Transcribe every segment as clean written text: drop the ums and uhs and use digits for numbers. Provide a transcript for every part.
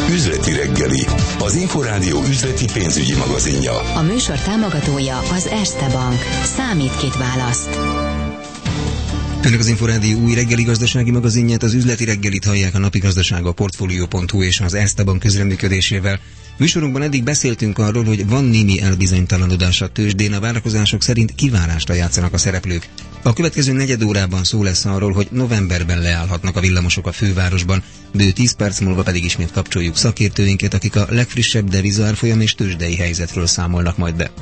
Üzleti reggeli, az Inforádió üzleti pénzügyi magazinja. A műsor támogatója az Erste Bank. Számít, kit választ. Önök az Inforádió új reggeli gazdasági magazinját, az Üzleti reggelit hallják, a napi gazdasága, a Portfolio.hu és az Erste Bank közreműködésével. Műsorunkban eddig beszéltünk arról, hogy van némi elbizonytalanodás a tőzsdén, a várakozások szerint kivárásra játszanak a szereplők. A következő negyed órában szó lesz arról, hogy novemberben leállhatnak a villamosok a fővárosban, bő 10 perc múlva pedig ismét kapcsoljuk szakértőinket, akik a legfrissebb devizaárfolyam és tőzsdei helyzetről számolnak majd be.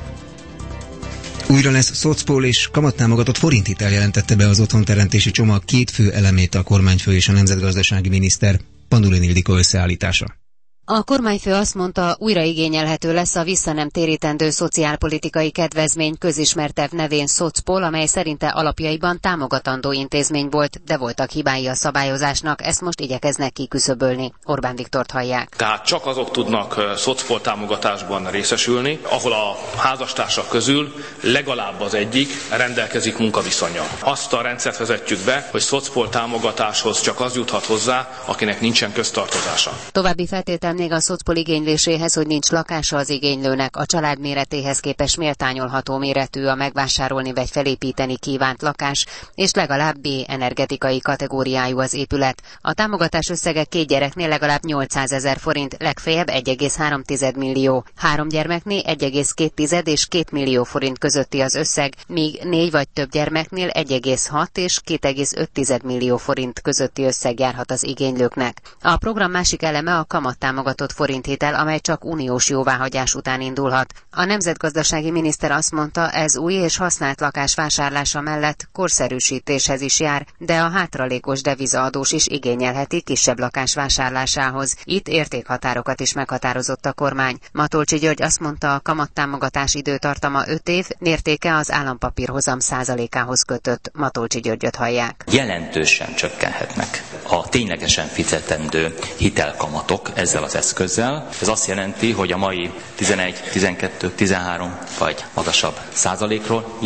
Újra lesz szocpol és kamattámogatott forinthitel, jelentette be az otthonteremtési csomag két fő elemét a kormányfő és a nemzetgazdasági miniszter. Pandulin Ildikó összeállítása. A kormányfő azt mondta, újra igényelhető lesz a visszanemtérítendő szociálpolitikai kedvezmény közismertebb nevén szocpol, amely szerinte alapjaiban támogatandó intézmény volt, de voltak hibái a szabályozásnak, ezt most igyekeznek kiküszöbölni. Orbán Viktort hallják. Tehát csak azok tudnak szocpol támogatásban részesülni, ahol a házastársak közül legalább az egyik rendelkezik munkaviszonnyal. Azt a rendszert vezetjük be, hogy szocpol támogatáshoz csak az juthat hozzá, akinek nincsen köztartozása. További feltétel még a szocpol igényléséhez, hogy nincs lakása az igénylőnek, a család méretéhez képest méltányolható méretű a megvásárolni vagy felépíteni kívánt lakás, és legalább B energetikai kategóriájú az épület. A támogatás összege 2 gyereknél legalább 800 000 forint, legfeljebb 1,3 millió. 3 gyermeknél 1,2 és 2 millió forint közötti az összeg, míg 4 vagy több gyermeknél 1,6 és 2,5 millió forint közötti összeg járhat az igénylőknek. A program másik eleme a kamattámogatott forinthitel, amely csak uniós jóváhagyás után indulhat. A nemzetgazdasági miniszter azt mondta, ez új és használt lakás vásárlása mellett korszerűsítéshez is jár, de a hátralékos devizaadós is igényelheti kisebb lakás vásárlásához. Itt értékhatárokat is meghatározott a kormány. Matolcsy György azt mondta, a kamattámogatás időtartama 5 év, mértéke az állampapírhozam százalékához kötött. Matolcsy Györgyöt hallják. Jelentősen csökkenhetnek a ténylegesen fizetendő hitelkamatok ezzel az eszközzel. Ez azt jelenti, hogy a mai 11, 12, 13 vagy magasabb százalékról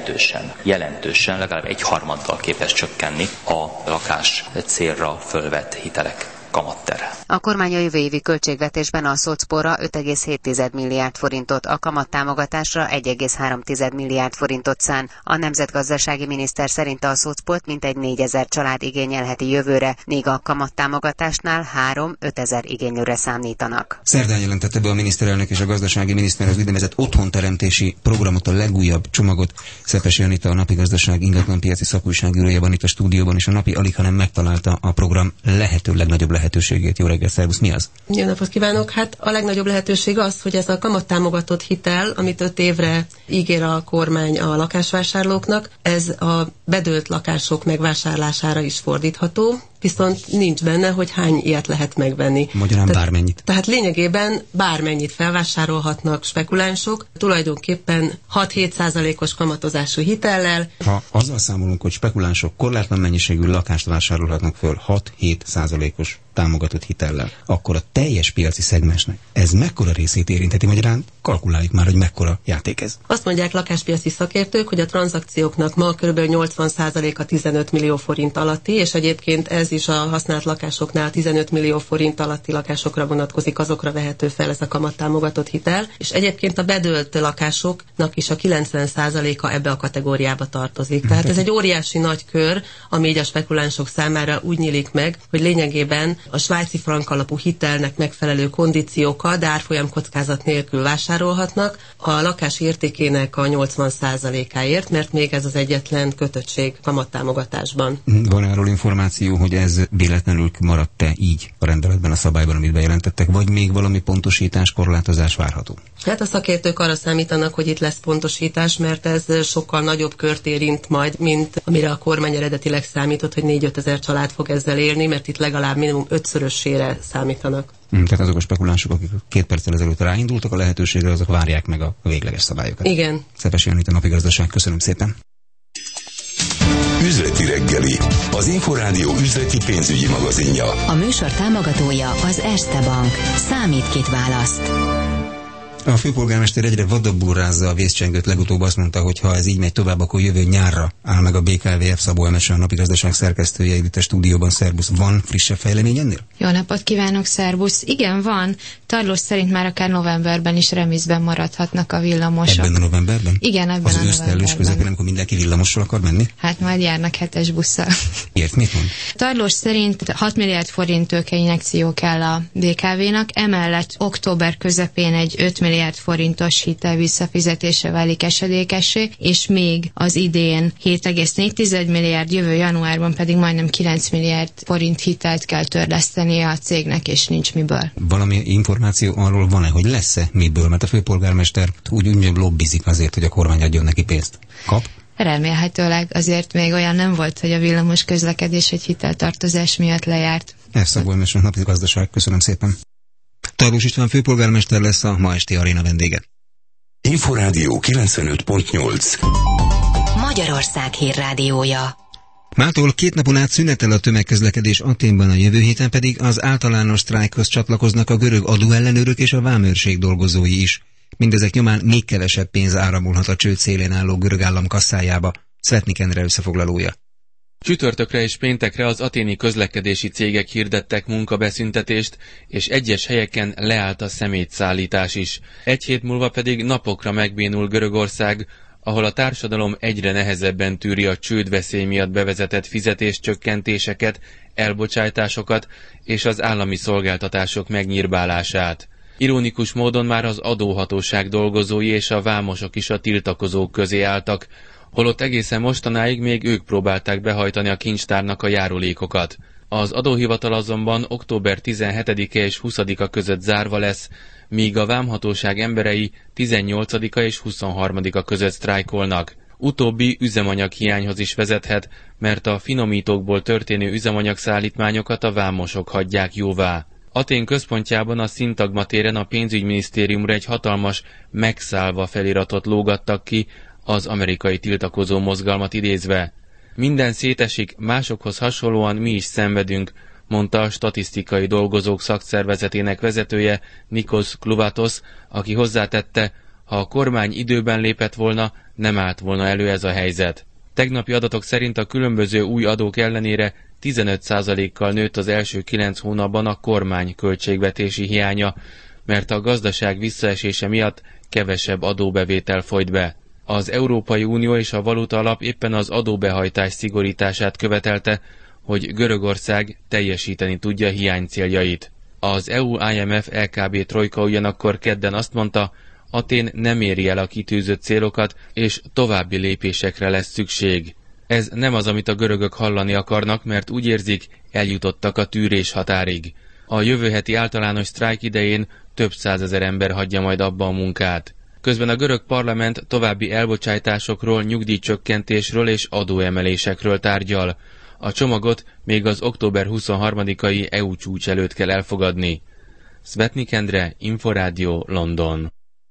jelentősen, legalább 1/3 képes csökkenni a lakás célra fölvett hitelek kamattere. A kormány a jövő évi költségvetésben a szocpolra 5,7 milliárd forintot, a kamattámogatásra 1,3 milliárd forintot szán. A nemzetgazdasági miniszter szerint a szocpolt mintegy 4000 család igényelheti jövőre, míg a kamattámogatásnál 3-5 000 igénylőre számítanak. Szerdán jelentette be a miniszterelnök és a gazdasági miniszter az úgynevezett otthonteremtési programot, a legújabb csomagot. Szepesi Anita, a Napi Gazdaság ingatlanpiaci szakújságírója van itt a stúdióban, és a Napi alighanem megtalálta a program lehető legnagyobb lehetőségét. Jó reggel, szervusz, mi az? Jó napot kívánok! Hát a legnagyobb lehetőség az, hogy ez a kamattámogatott hitel, amit 5 évre ígér a kormány a lakásvásárlóknak, ez a bedőlt lakások megvásárlására is fordítható, viszont nincs benne, hogy hány ilyet lehet megvenni. Magyarán bármennyit. Tehát lényegében bármennyit felvásárolhatnak spekulánsok, tulajdonképpen 6-7%-os kamatozású hitellel. Ha azzal számolunk, hogy spekulánsok korlátlan mennyiségű lakást vásárolhatnak föl 6-7%-os támogatott hitellel, akkor a teljes piaci szegmensnek ez mekkora részét érintheti? Magyarán kalkuláljuk már, hogy mekkora játék ez. Azt mondják lakáspiaci szakértők, hogy a tranzakcióknak ma kb. 80%-a 15 millió forint alatti, és egyébként ez is a használt lakásoknál 15 millió forint alatti lakásokra vonatkozik, azokra vehető fel ez a kamattámogatott hitel, és egyébként a bedőlt lakásoknak is a 90%-a ebbe a kategóriába tartozik. Tehát ez egy óriási nagy kör, ami így a spekulánsok számára úgy nyílik meg, hogy lényegében a svájci frank alapú hitelnek megfelelő kondíciókkal, de árfolyam kockázat nélkül vásárolhatnak a lakás értékének a 80%-áért, mert még ez az egyetlen kötöttség kamattámogatásban. Van arról információ, hogy ez véletlenül maradt-e így a rendeletben, a szabályban, amit bejelentettek, vagy még valami pontosítás, korlátozás várható? Hát a szakértők arra számítanak, hogy itt lesz pontosítás, mert ez sokkal nagyobb kört érint majd, mint amire a kormány eredetileg számított, hogy 4-5 ezer család fog ezzel élni, mert itt legalább minimum 5-szörösére számítanak. Tehát azok a spekulánsok, akik 2 perccel ezelőtt ráindultak a lehetőségre, azok várják meg a végleges szabályokat. Igen. Szepesi Anita, Napi Gazdaság, köszönöm szépen. Üzleti reggeli, az Inforádió üzleti pénzügyi magazinja. A műsor támogatója az Erste Bank. Számít, kit választ. A főpolgármester egyre vadabbul rázza a vészcsengőt, legutóbb azt mondta, hogy ha ez így megy tovább, akkor jövő nyárra áll meg a BKVF. Szabó Emese, a Napigazdaság szerkesztője itt a stúdióban. Szerbusz, van frissebb fejlemény ennél? Jó napot kívánok, szerbusz. Igen, van. Tarlós szerint már akár novemberben is remízben maradhatnak a villamosok. Ebben a novemberben? Igen, ebben az a novemberben. Az ősztellős közepén, amikor mindenki villamossal akar menni? Hát majd járnak 7-es busszal. Miért? Mit mond? Tarlós szerint 6 milliárd forint tőkeinjekció kell a BKV-nak, emellett október közepén egy 5 milliárd forintos hitel visszafizetése válik esedékessé, és még az idén 7,4 milliárd, jövő januárban pedig majdnem 9 milliárd forint hitelt kell törleszteni a cégnek, és nincs miből. Valami információ arról van-e, hogy lesz-e miből? Mert a főpolgármester úgy lobbizik azért, hogy a kormány adjon neki pénzt. Kap? Remélhetőleg, azért még olyan nem volt, hogy a villamos közlekedés egy hiteltartozás miatt lejárt. Szabó Emese, Napigazdaság, köszönöm szépen. Tarlós István főpolgármester lesz a ma esti aréna vendége. Inforádió 95.8. Magyarország hírrádiója. Mától 2 napon át szünetel a tömegközlekedés Athénban, a jövő héten pedig az általános sztrájkhoz csatlakoznak a görög adóellenőrök és a vámőrség dolgozói is. Mindezek nyomán még kevesebb pénz áramolhat a csőd szélén álló görög állam kasszájába. Svetnik Endre összefoglalója. Csütörtökre és péntekre az athéni közlekedési cégek hirdettek munkabeszüntetést, és egyes helyeken leállt a szemétszállítás is. Egy hét múlva pedig napokra megbénul Görögország, ahol a társadalom egyre nehezebben tűri a csődveszély miatt bevezetett fizetéscsökkentéseket, elbocsátásokat és az állami szolgáltatások megnyírbálását. Ironikus módon már az adóhatóság dolgozói és a vámosok is a tiltakozók közé álltak, holott egészen mostanáig még ők próbálták behajtani a kincstárnak a járulékokat. Az adóhivatal azonban október 17-e és 20-a között zárva lesz, míg a vámhatóság emberei 18-a és 23-a között sztrájkolnak. Utóbbi üzemanyaghiányhoz is vezethet, mert a finomítókból történő üzemanyagszállítmányokat a vámosok hagyják jóvá. Athén központjában a Szintagma téren a pénzügyminisztériumra egy hatalmas megszállva feliratot lógattak ki, az amerikai tiltakozó mozgalmat idézve. Minden szétesik, másokhoz hasonlóan mi is szenvedünk, mondta a statisztikai dolgozók szakszervezetének vezetője Nikos Kluvatos, aki hozzátette, ha a kormány időben lépett volna, nem állt volna elő ez a helyzet. Tegnapi adatok szerint a különböző új adók ellenére 15%-kal nőtt az első 9 hónapban a kormány költségvetési hiánya, mert a gazdaság visszaesése miatt kevesebb adóbevétel folyt be. Az Európai Unió és a Valuta Alap éppen az adóbehajtás szigorítását követelte, hogy Görögország teljesíteni tudja hiány céljait. Az EU-IMF LKB trojka ugyanakkor kedden azt mondta, Athén nem éri el a kitűzött célokat, és további lépésekre lesz szükség. Ez nem az, amit a görögök hallani akarnak, mert úgy érzik, eljutottak a tűrés határig. A jövő heti általános sztrájk idején több százezer ember hagyja majd abba a munkát. Közben a görög parlament további elbocsátásokról, nyugdíjcsökkentésről és adóemelésekről tárgyal. A csomagot még az október 23-ai EU csúcs előtt kell elfogadni. Svetnik Endre, Inforádió, London.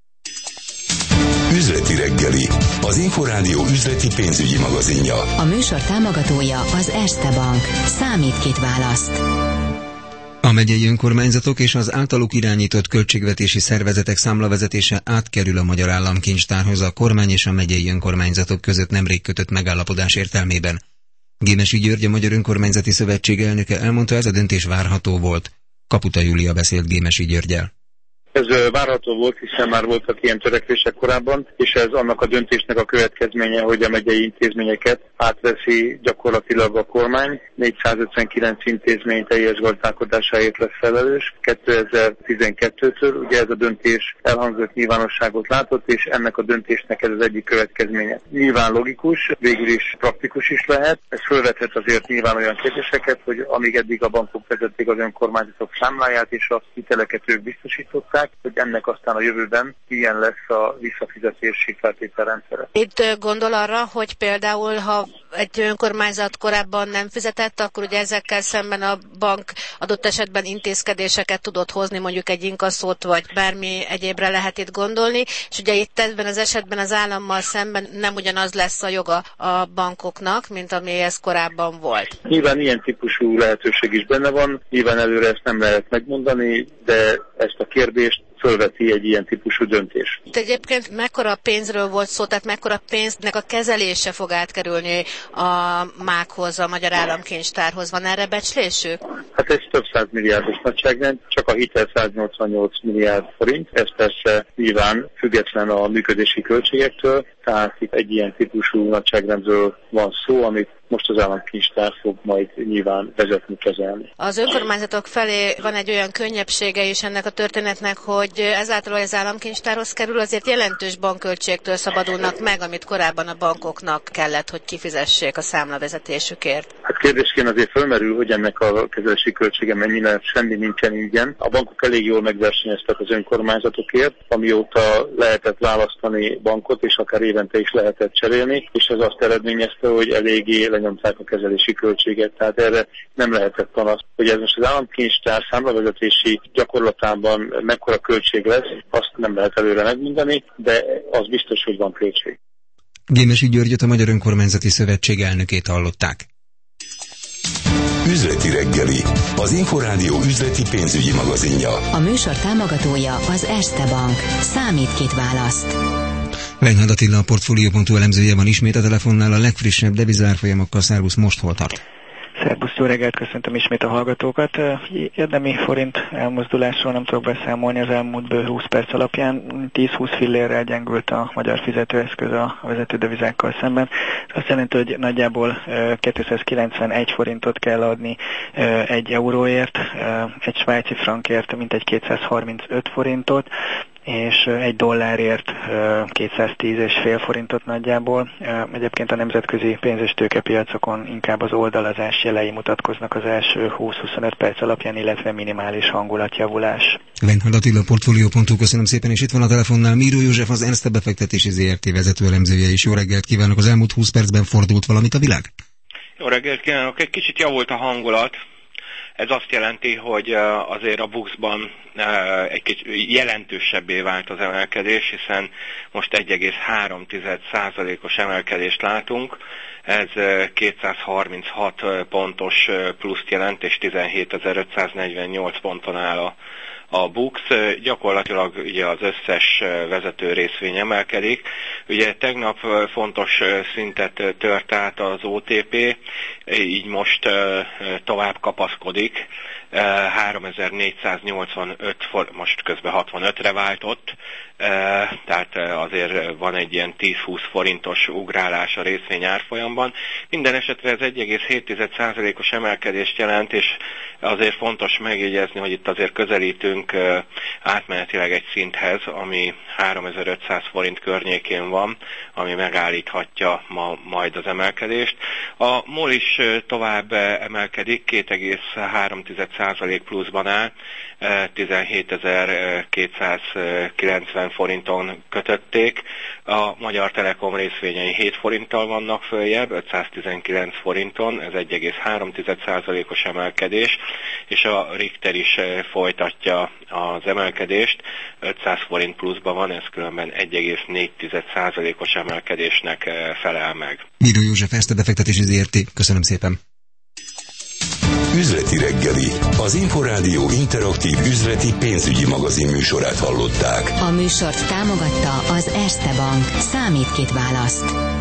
Üzleti reggeli, az Inforádió üzleti pénzügyi magazinja. A műsor támogatója az Erste Bank. Számít, kit választ. A megyei önkormányzatok és az általuk irányított költségvetési szervezetek számlavezetése átkerül a Magyar Államkincstárhoz a kormány és a megyei önkormányzatok között nemrég kötött megállapodás értelmében. Gémesi György, a Magyar Önkormányzati Szövetség elnöke elmondta, ez a döntés várható volt. Kaputa Júlia beszélt Gémesi Györggyel. Ez várható volt, hiszen már voltak ilyen törekvések korábban, és ez annak a döntésnek a következménye, hogy a megyei intézményeket átveszi gyakorlatilag a kormány. 459 intézmény teljes gazdálkodásáért lesz felelős 2012-től. Ugye ez a döntés elhangzott, nyilvánosságot látott, és ennek a döntésnek ez az egyik következménye. Nyilván logikus, végül is praktikus is lehet. Ez felvethet azért nyilván olyan kérdéseket, hogy amíg eddig a bankok vezették az önkormányzatok számláját, és a hiteleket ők biztosították, hogy ennek aztán a jövőben ilyen lesz a visszafizetési feltételrendszere. Itt gondol arra, hogy például, ha egy önkormányzat korábban nem fizetett, akkor ugye ezekkel szemben a bank adott esetben intézkedéseket tudott hozni, mondjuk egy inkasszót, vagy bármi egyébre lehet itt gondolni, és ugye itt ebben az esetben az állammal szemben nem ugyanaz lesz a joga a bankoknak, mint ami ez korábban volt. Nyilván ilyen típusú lehetőség is benne van, nyilván előre ezt nem lehet megmondani, de ezt a kérdést fölveti egy ilyen típusú döntés. Itt egyébként mekkora pénzről volt szó, tehát mekkora pénznek a kezelése fog átkerülni a MÁK-hoz, a Magyar Államkincstárhoz? Van erre becslésük? Hát ez több 100 milliárdos nagyságrend, csak a hitel 188 milliárd forint, ez persze nyilván független a működési költségektől, tehát itt egy ilyen típusú nagyságrendről van szó, amit most az államkincstár fog majd nyilván vezetni, kezelni. Az önkormányzatok felé van egy olyan könnyebbsége is ennek a történetnek, hogy ezáltal, hogy az államkincstárhoz kerül, azért jelentős bankköltségtől szabadulnak meg, amit korábban a bankoknak kellett, hogy kifizessék a számlavezetésükért. Hát kérdésként azért fölmerül, hogy ennek a kezelési költsége mennyire, semmi nincsen ingyen. A bankok elég jól megversenyeztek az önkormányzatokért, amióta lehetett választani bankot, és akár évente is lehetett cserélni, és ez azt eredményezte, hogy eléggé lenyomták a kezelési költséget. Tehát erre nem lehetett panasz. Hogy ez most az államkincstár számlavezetési gyakorlatában mekkora költség lesz, azt nem lehet előre megmondani, de az biztos, hogy van költség. Gémesi Györgyöt, a Magyar Önkormányzati Szövetség elnökét hallották. Üzleti reggeli, az Inforádió üzleti pénzügyi magazinja. A műsor támogatója az Erste Bank. Számít, kit választ. Weinhard Attila, a Portfolio.hu elemzője van ismét a telefonnál, a legfrissebb devizárfolyamokkal. Szervusz, most hol tart? Szerbusz, jó reggelt, köszöntöm ismét a hallgatókat. Érdemi forint elmozdulásról nem tudok beszámolni az elmúlt bő 20 perc alapján. 10-20 fillérrel gyengült a magyar fizetőeszköz a vezető devizákkal szemben. Ez azt jelenti, hogy nagyjából 291 forintot kell adni 1 euróért, egy svájci frankért mintegy 235 forintot, és egy dollárért 210,5 forintot nagyjából. Egyébként a nemzetközi pénz- és tőkepiacokon inkább az oldalazás jelei mutatkoznak az első 20-25 perc alapján, illetve minimális hangulatjavulás. Weinhard Attila, Portfolio.hu, köszönöm szépen, és itt van a telefonnál Miró József, az Erste befektetési ZRT vezető elemzője is. Jó reggelt kívánok! Az elmúlt 20 percben fordult valamit a világ? Jó reggelt kívánok! Egy kicsit javult a hangulat. Ez azt jelenti, hogy azért a BUX-ban egy kicsit jelentősebbé vált az emelkedés, hiszen most 1,3%-os emelkedést látunk. Ez 236 pontos pluszt jelent, és 17.548 ponton áll a BUX. Gyakorlatilag ugye az összes vezető részvény emelkedik. Ugye tegnap fontos szintet tört át az OTP, így most tovább kapaszkodik. 3485, most közben 65-re váltott, tehát azért van egy ilyen 10-20 forintos ugrálás a részvény árfolyamban. Minden esetre ez 1,7%-os emelkedést jelent, és azért fontos megjegyezni, hogy itt azért közelítünk átmenetileg egy szinthez, ami 3500 forint környékén van, ami megállíthatja majd az emelkedést. A MOL is tovább emelkedik, 2,3% pluszban áll, 17.290 forinton kötötték. A Magyar Telekom részvényei 7 forinttal vannak följebb, 519 forinton, ez 1,3%-os emelkedés, és a Richter is folytatja az emelkedést, 500 forint pluszban van, ez különben 1,4%-os emelkedésnek felel meg. Miró József, Erste befektetési ZRT, köszönöm szépen. Üzleti reggeli, az Inforádió interaktív üzleti pénzügyi magazin műsorát hallották. A műsort támogatta az Erste Bank. Számít, kit választ.